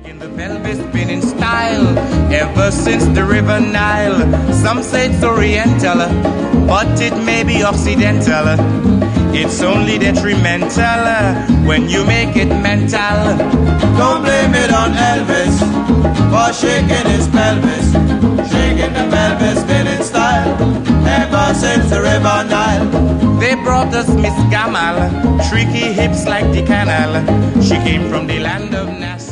In the pelvis been in style ever since the river Nile. Some say it's oriental, but it may be occidental. It's only detrimental when you make it mental. Don't blame it on Elvis for shaking his pelvis. Shaking the pelvis been in style ever since the river Nile. They brought us Miss Gamal, tricky hips like the canal. She came from the land of Nassau.